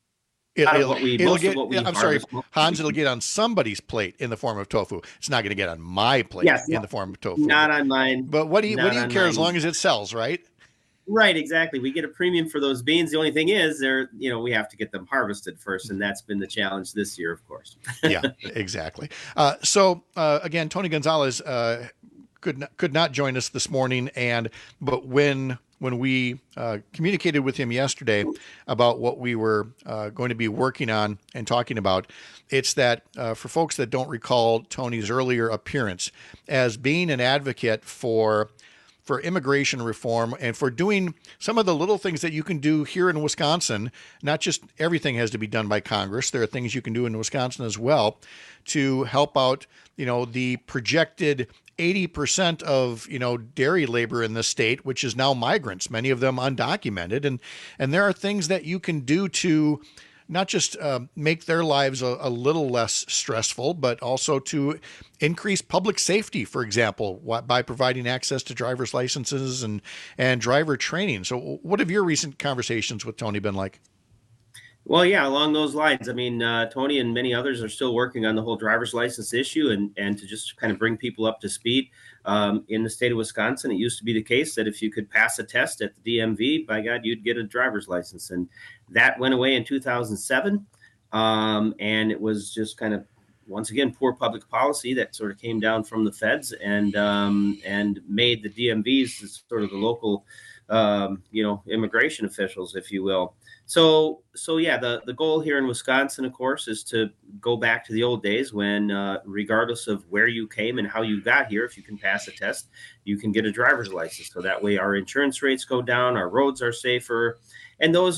sorry, Hans, it'll get on somebody's plate in the form of tofu. It's not going to get on my plate in the form of tofu.
Not on mine.
But what do you care as long as it sells, right?
Right, exactly. We get a premium for those beans. The only thing is we have to get them harvested first. And that's been the challenge this year, of course.
Yeah, exactly. So again, Tony Gonzalez could not join us this morning. But when we communicated with him yesterday about what we were going to be working on and talking about, it's that for folks that don't recall Tony's earlier appearance as being an advocate for immigration reform and for doing some of the little things that you can do here in Wisconsin. Not just everything has to be done by Congress. There are things you can do in Wisconsin as well to help out, the projected 80% of, dairy labor in the state, which is now migrants, many of them undocumented. And there are things that you can do to not just make their lives a little less stressful, but also to increase public safety, for example, by providing access to driver's licenses and driver training. So what have your recent conversations with Tony been like?
Well, yeah, along those lines. I mean, Tony and many others are still working on the whole driver's license issue and to just kind of bring people up to speed. In the state of Wisconsin, it used to be the case that if you could pass a test at the DMV, by God, you'd get a driver's license. And that went away in 2007. And it was just kind of, once again, poor public policy that sort of came down from the feds and made the DMVs sort of the local, immigration officials, if you will. So yeah, the goal here in Wisconsin, of course, is to go back to the old days when, regardless of where you came and how you got here, if you can pass a test, you can get a driver's license. So that way our insurance rates go down, our roads are safer. And those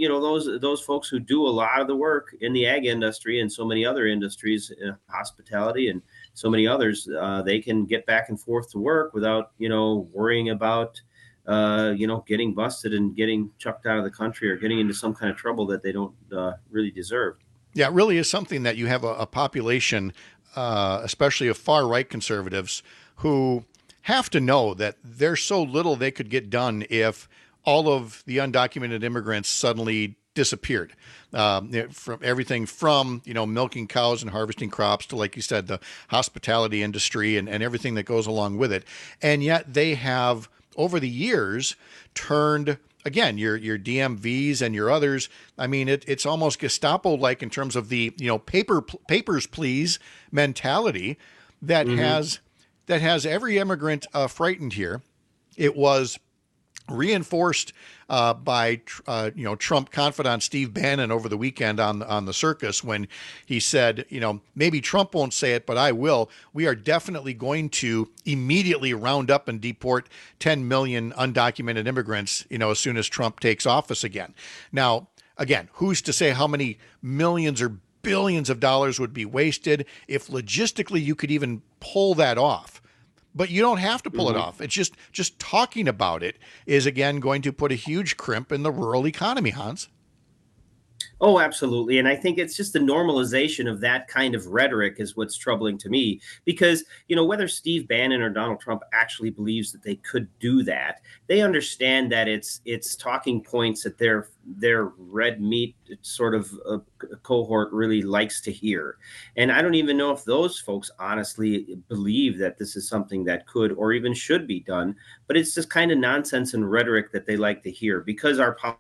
folks who do a lot of the work in the ag industry and so many other industries, hospitality and so many others, they can get back and forth to work without, worrying about getting busted and getting chucked out of the country or getting into some kind of trouble that they don't really deserve.
Yeah, it really is something that you have a population, especially of far-right conservatives, who have to know that there's so little they could get done if all of the undocumented immigrants suddenly disappeared. From everything from, milking cows and harvesting crops to, like you said, the hospitality industry and everything that goes along with it. And yet they have, over the years, turned, again, your DMVs and your others. I mean, it's almost Gestapo-like in terms of the, papers, please mentality that has every immigrant frightened here. It was reinforced by Trump confidant Steve Bannon over the weekend on the circus when he said, maybe Trump won't say it, but I will. We are definitely going to immediately round up and deport 10 million undocumented immigrants, as soon as Trump takes office again. Now, again, who's to say how many millions or billions of dollars would be wasted if logistically you could even pull that off? But you don't have to pull it off. It's just talking about it is, again, going to put a huge crimp in the rural economy, Hans.
Oh, absolutely. And I think it's just the normalization of that kind of rhetoric is what's troubling to me, because, whether Steve Bannon or Donald Trump actually believes that they could do that, they understand that it's talking points that their red meat sort of cohort really likes to hear. And I don't even know if those folks honestly believe that this is something that could or even should be done, but it's just kind of nonsense and rhetoric that they like to hear because our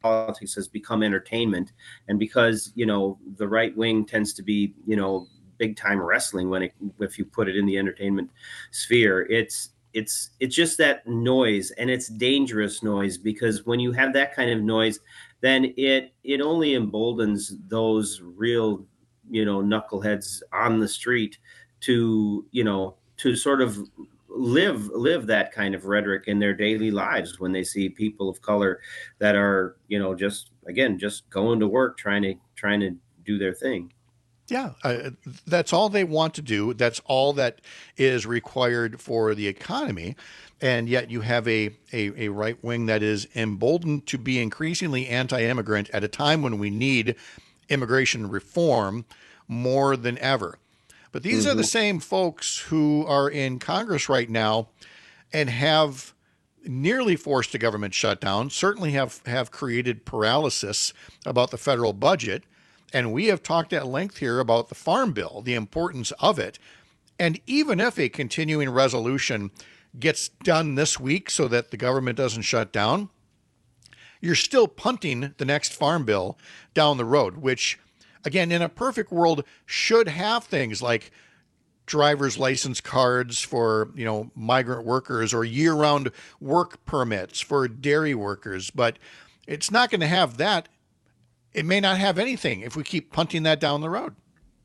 politics has become entertainment, and because the right wing tends to be big time wrestling if you put it in the entertainment sphere, it's just that noise, and it's dangerous noise, because when you have that kind of noise, then it only emboldens those real knuckleheads on the street to sort of live that kind of rhetoric in their daily lives when they see people of color that are just going to work trying to do their thing.
Yeah, that's all they want to do. That's all that is required for the economy. And yet you have a right wing that is emboldened to be increasingly anti-immigrant at a time when we need immigration reform more than ever. But these are the same folks who are in Congress right now and have nearly forced a government shutdown, certainly have created paralysis about the federal budget. And we have talked at length here about the Farm Bill, the importance of it. And even if a continuing resolution gets done this week so that the government doesn't shut down, you're still punting the next Farm Bill down the road, which, again, in a perfect world, should have things like driver's license cards for, migrant workers, or year-round work permits for dairy workers. But it's not going to have that. It may not have anything if we keep punting that down the road.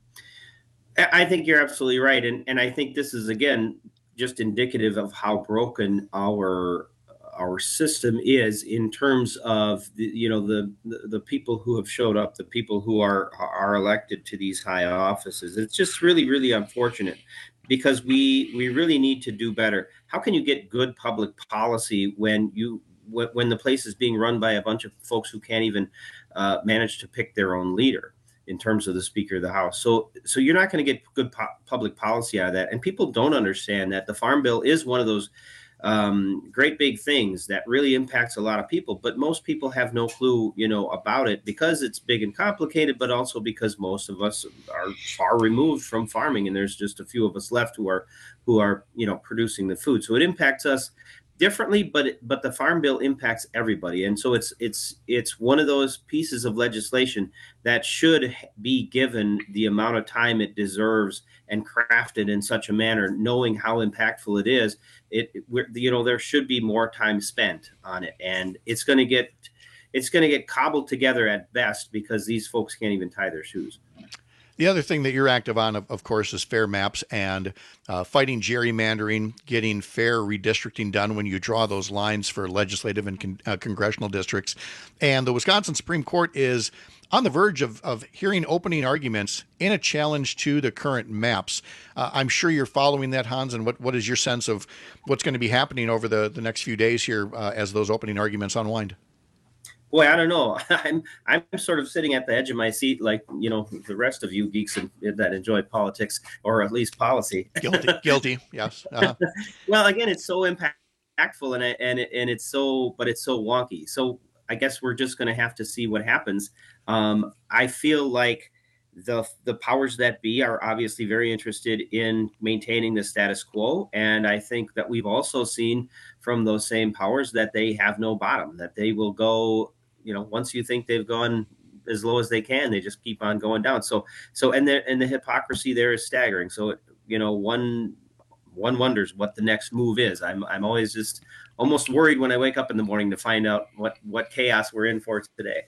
I think you're absolutely right. And I think this is, again, just indicative of how broken our system is in terms of the people who have showed up, the people who are elected to these high offices. It's just really, really unfortunate, because we really need to do better. How can you get good public policy when the place is being run by a bunch of folks who can't even manage to pick their own leader in terms of the Speaker of the House? So you're not going to get good public policy out of that. And people don't understand that the Farm Bill is one of those great big things that really impacts a lot of people. But most people have no clue, about it, because it's big and complicated, but also because most of us are far removed from farming, and there's just a few of us left who are producing the food. So it impacts us differently, but the Farm Bill impacts everybody. And so it's one of those pieces of legislation that should be given the amount of time it deserves and crafted in such a manner, knowing how impactful it is. There should be more time spent on it, and it's going to get cobbled together at best, because these folks can't even tie their shoes.
The other thing that you're active on, of course, is fair maps and fighting gerrymandering, getting fair redistricting done when you draw those lines for legislative and congressional districts. And the Wisconsin Supreme Court is on the verge of hearing opening arguments in a challenge to the current maps. I'm sure you're following that, Hans, and what is your sense of what's going to be happening over the next few days here as those opening arguments unwind?
Boy, I don't know. I'm sort of sitting at the edge of my seat, like the rest of you geeks that enjoy politics, or at least policy.
Guilty, yes. Uh-huh.
Well, again, it's so impactful, and it's so wonky. So I guess we're just going to have to see what happens. I feel like the powers that be are obviously very interested in maintaining the status quo, and I think that we've also seen from those same powers that they have no bottom, that they will go. Once you think they've gone as low as they can, they just keep on going down. So the hypocrisy there is staggering. So, one wonders what the next move is. I'm always just almost worried when I wake up in the morning to find out what chaos we're in for today.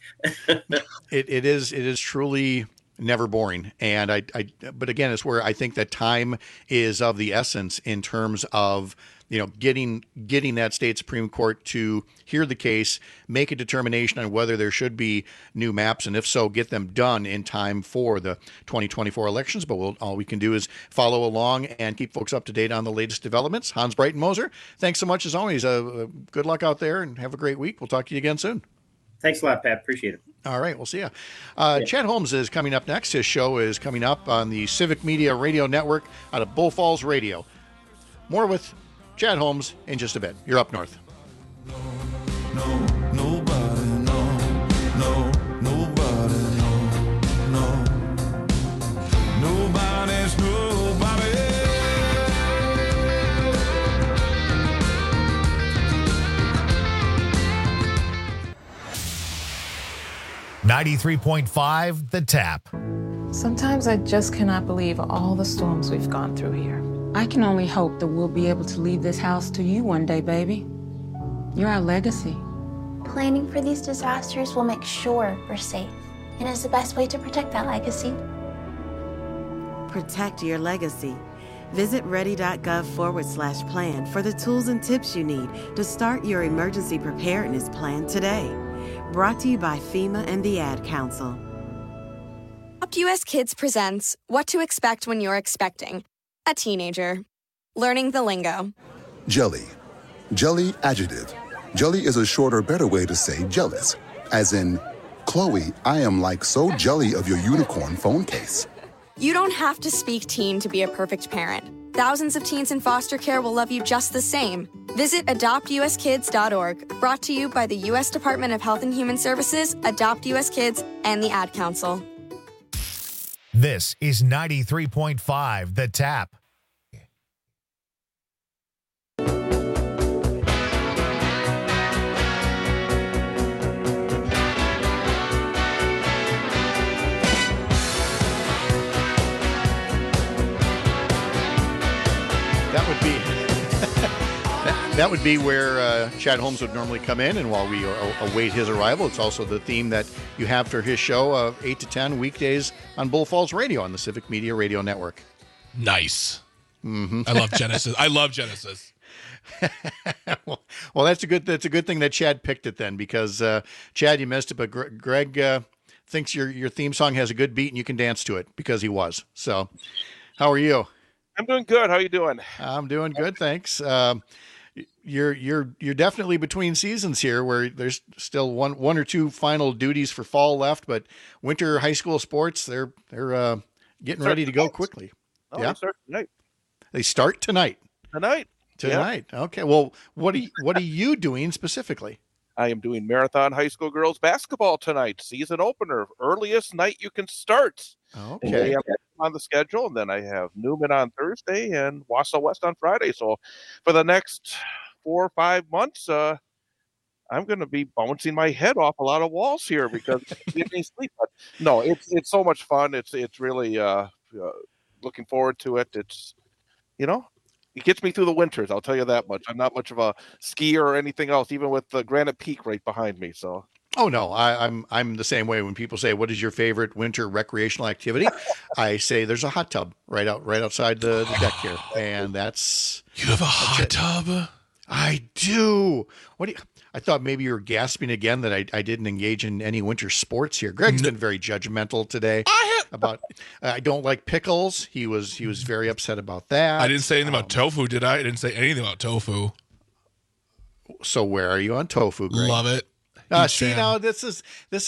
It is truly never boring. And but again, it's where I think that time is of the essence in terms of, getting that state Supreme Court to hear the case, make a determination on whether there should be new maps, and if so, get them done in time for the 2024 elections. But all we can do is follow along and keep folks up to date on the latest developments. Hans Breitenmoser, thanks so much as always. Good luck out there, and have a great week. We'll talk to you again soon.
Thanks a lot, Pat. Appreciate it.
All right, we'll see you. Chad Holmes is coming up next. His show is coming up on the Civic Media Radio Network out of Bull Falls Radio. More with Chad Holmes in just a bit. You're up north.
93.5 The Tap.
Sometimes I just cannot believe all the storms we've gone through here.
I can only hope that we'll be able to leave this house to you one day, baby. You're our legacy.
Planning for these disasters will make sure we're safe, and is the best way to protect that legacy.
Protect your legacy. Visit ready.gov/plan for the tools and tips you need to start your emergency preparedness plan today. Brought to you by FEMA and the Ad Council.
Adopt US Kids presents What to Expect When You're Expecting a Teenager. Learning the lingo.
Jelly. Jelly adjective. Jelly is a shorter, better way to say jealous. As in, Chloe, I am like so jelly of your unicorn phone case.
You don't have to speak teen to be a perfect parent. Thousands of teens in foster care will love you just the same. Visit adoptuskids.org. Brought to you by the U.S. Department of Health and Human Services, Adopt US Kids, and the Ad Council.
This is 93.5 The Tap.
That would be where Chad Holmes would normally come in, and while we await his arrival, it's also the theme that you have for his show, 8 to 10 weekdays on Bull Falls Radio on the Civic Media Radio Network.
Nice.
Mm-hmm.
I love Genesis. I love Genesis.
well, that's a good thing that Chad picked it then, because Chad, you missed it, but Greg thinks your theme song has a good beat and you can dance to it because he was. So, how are you?
I'm doing good. How are you doing?
I'm doing good, thanks. You're definitely between seasons here, where there's still one or two final duties for fall left, but winter high school sports they're getting ready to go quickly.
Oh,
yeah,
they start tonight.
They start tonight.
Yeah.
Okay. Well, what are you doing specifically?
I am doing Marathon High School girls basketball tonight. Season opener, earliest night you can start.
Okay.
On the schedule, and then I have Newman on Thursday and Wausau West on Friday. So for the next 4 or 5 months, I'm going to be bouncing my head off a lot of walls here because give me sleep. But no, it's so much fun. It's really looking forward to it. It's it gets me through the winters. I'll tell you that much. I'm not much of a skier or anything else, even with the Granite Peak right behind me. So.
Oh no, I'm the same way. When people say, "What is your favorite winter recreational activity?" I say, "There's a hot tub right outside the deck here," and that's
you have a hot tub.
I do. I thought maybe you were gasping again that I didn't engage in any winter sports here. Greg's been very judgmental today about I don't like pickles. He was very upset about that.
I didn't say anything about tofu, did I? I didn't say anything about tofu.
So where are you on tofu, Greg?
Love it.
See, now this is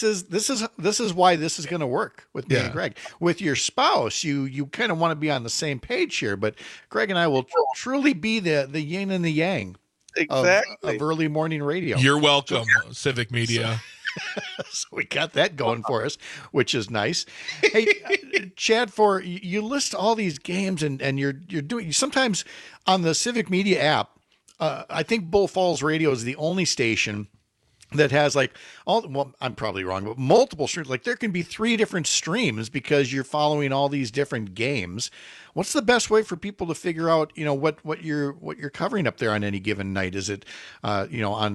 why this is going to work with me and Greg. With your spouse, you kind of want to be on the same page here, but Greg and I will truly be the yin and the yang of early morning radio.
You're welcome, Civic Media.
So we got that going for us, which is nice. Hey, Chad, you list all these games and you're doing sometimes on the Civic Media app. I think Bull Falls Radio is the only station that has I'm probably wrong, but multiple streams. Like there can be 3 different streams because you're following all these different games. What's the best way for people to figure out, what you're covering up there on any given night? Is it, on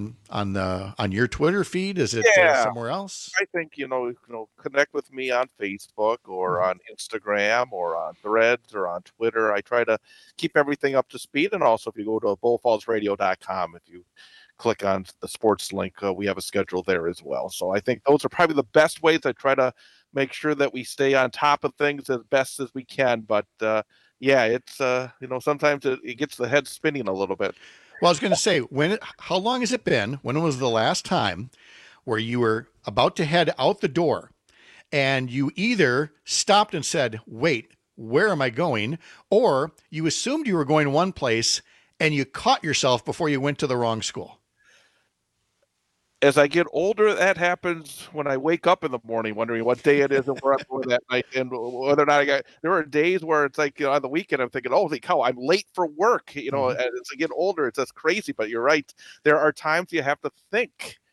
your Twitter feed? Is it somewhere else?
I think, connect with me on Facebook or on Instagram or on Threads or on Twitter. I try to keep everything up to speed. And also if you go to bullfallsradio.com, if you click on the sports link, we have a schedule there as well. So I think those are probably the best ways. I try to make sure that we stay on top of things as best as we can. But it's sometimes it gets the head spinning a little bit.
Well, I was going to say, how long has it been? When was the last time where you were about to head out the door and you either stopped and said, "Wait, where am I going?" or you assumed you were going one place and you caught yourself before you went to the wrong school?
As I get older, that happens when I wake up in the morning wondering what day it is and where I'm going that night, and whether or not there are days where it's like, on the weekend, I'm thinking, holy cow, I'm late for work. And as I get older, it's just crazy, but you're right. There are times you have to think,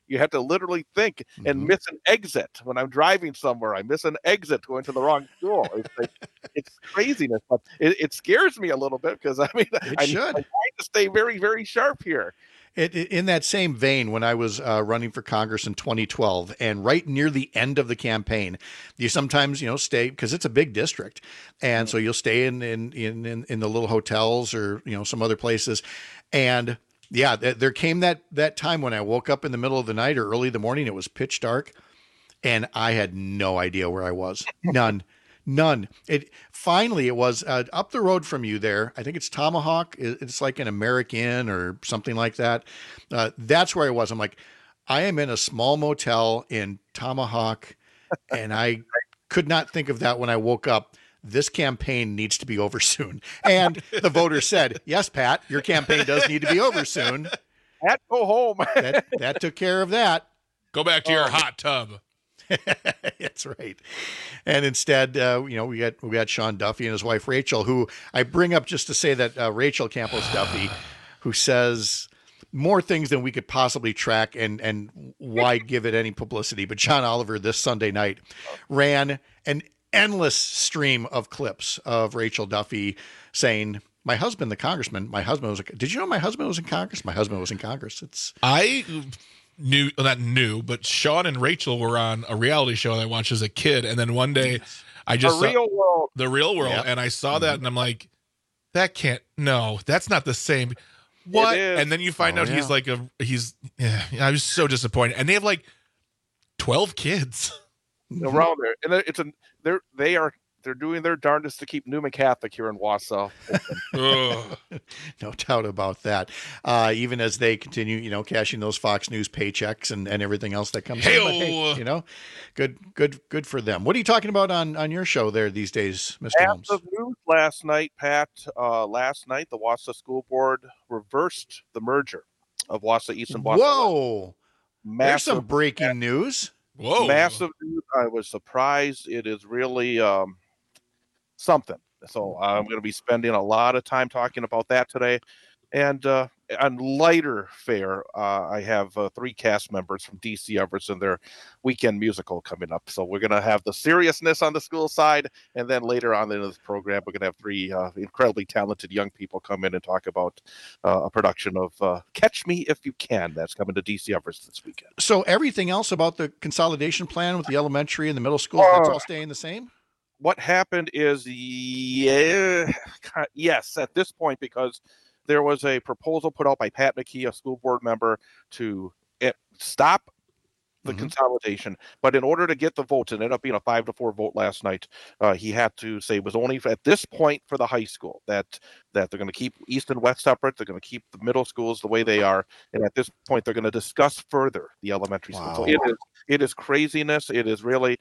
You have to literally think and miss an exit. When I'm driving somewhere, I miss an exit going to the wrong school. It's craziness, but it scares me a little bit because I'm trying to stay very, very sharp here.
In that same vein, when I was running for Congress in 2012, and right near the end of the campaign, you sometimes stay because it's a big district, and so you'll stay in the little hotels or some other places, and yeah, there came that time when I woke up in the middle of the night or early the morning. It was pitch dark, and I had no idea where I was. None. It was up the road from you there. I think it's Tomahawk. It's like an American or something like that. That's where I was. I'm like, I am in a small motel in Tomahawk, and I could not think of that when I woke up. This campaign needs to be over soon. And the voters said, yes, Pat, your campaign does need to be over soon.
Pat, go home.
that took care of that.
Go back to your hot tub.
That's right. And instead, we got Sean Duffy and his wife, Rachel, who I bring up just to say that Rachel Campos Duffy, who says more things than we could possibly track and why give it any publicity. But John Oliver this Sunday night ran an endless stream of clips of Rachel Duffy saying, my husband, the congressman, did you know my husband was in Congress? My husband was in Congress.
I not knew, but Sean and Rachel were on a reality show that I watched as a kid. And then one day I just
The Real World.
Yep. And I saw that and I'm like, that's not the same. What? And then you find out he's like I was so disappointed. And they have like 12 kids
around there. And they're doing their darndest to keep Newman Catholic here in Wausau.
No doubt about that. Even as they continue, cashing those Fox News paychecks and everything else that comes in. But, good for them. What are you talking about on your show there these days, Mr. Holmes?
Massive news last night, Pat. Last night, the Wausau School Board reversed the merger of Wausau East and Wausau West.
Whoa! There's some breaking news.
Whoa!
Massive news. I was surprised. It is really something. So I'm going to be spending a lot of time talking about that today. And on lighter fare, I have 3 cast members from DC Everest and their weekend musical coming up. So we're going to have the seriousness on the school side, and then later on in this program, we're going to have 3 incredibly talented young people come in and talk about a production of Catch Me If You Can that's coming to DC Everest this weekend.
So everything else about the consolidation plan with the elementary and the middle school, that's all staying the same?
What happened is, yes, at this point, because there was a proposal put out by Pat McKee, a school board member, to stop the consolidation. But in order to get the votes, it ended up being a 5-4 vote last night. He had to say it was only at this point for the high school that they're going to keep East and West separate. They're going to keep the middle schools the way they are. And at this point, they're going to discuss further the elementary school. So it is craziness. It is really...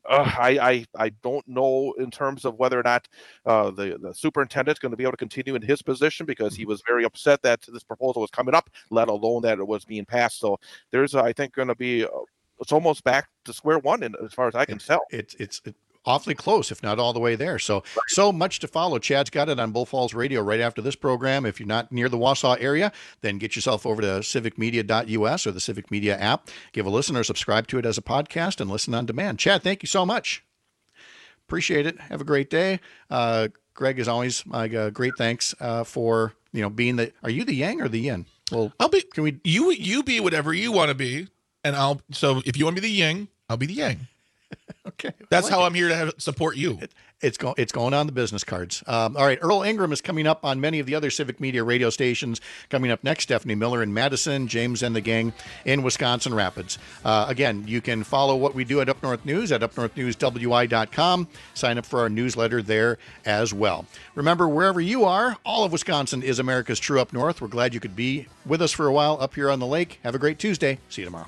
I don't know in terms of whether or not the superintendent's going to be able to continue in his position, because he was very upset that this proposal was coming up, let alone that it was being passed. So there's, I think, going to be it's almost back to square one, as far as I can tell.
It's awfully close, if not all the way there. So much to follow. Chad's got it on Bull Falls Radio right after this program. If you're not near the Wausau area, then get yourself over to civicmedia.us or the Civic Media app. Give a listen or subscribe to it as a podcast and listen on demand. Chad, thank you so much. Appreciate it. Have a great day. Greg, as always, great thanks for being the. Are you the yang or the yin? Well,
I'll be. Can we? You be whatever you want to be, and So if you want to be the yang, I'll be the yang.
Okay,
that's how I'm here to support you.
It's going on the business cards. All right, Earl Ingram is coming up on many of the other Civic Media radio stations. Coming up next, Stephanie Miller in Madison, James and the gang in Wisconsin Rapids. Again, you can follow what we do at Up North News at upnorthnewswi.com. Sign up for our newsletter there as well. Remember, wherever you are, all of Wisconsin is America's true Up North. We're glad you could be with us for a while up here on the lake. Have a great Tuesday. See you tomorrow.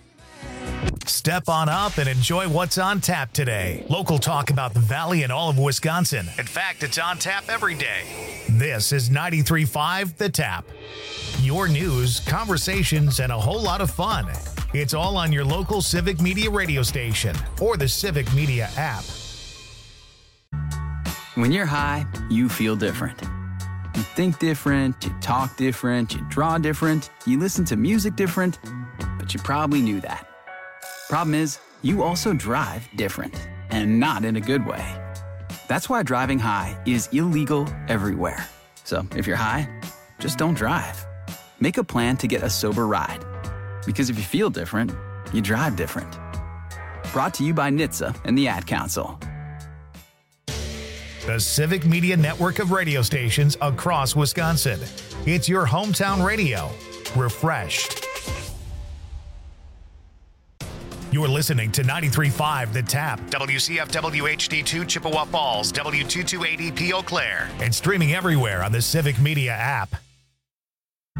Step on up and enjoy what's on tap today. Local talk about the Valley and all of Wisconsin. In fact, it's on tap every day. This is 93.5 The Tap. Your news, conversations, and a whole lot of fun. It's all on your local Civic Media radio station or the Civic Media app.
When you're high, you feel different. You think different, you talk different, you draw different, you listen to music different. but you probably knew that. Problem is, you also drive different, and not in a good way. That's why driving high is illegal everywhere. So if you're high, just don't drive. Make a plan to get a sober ride. Because if you feel different, you drive different. Brought to you by NHTSA and the Ad Council.
The Civic Media network of radio stations across Wisconsin. It's your hometown radio, refreshed. You're listening to 93.5 The Tap, WCFW HD2 Chippewa Falls, W228EP Eau Claire, and streaming everywhere on the Civic Media app.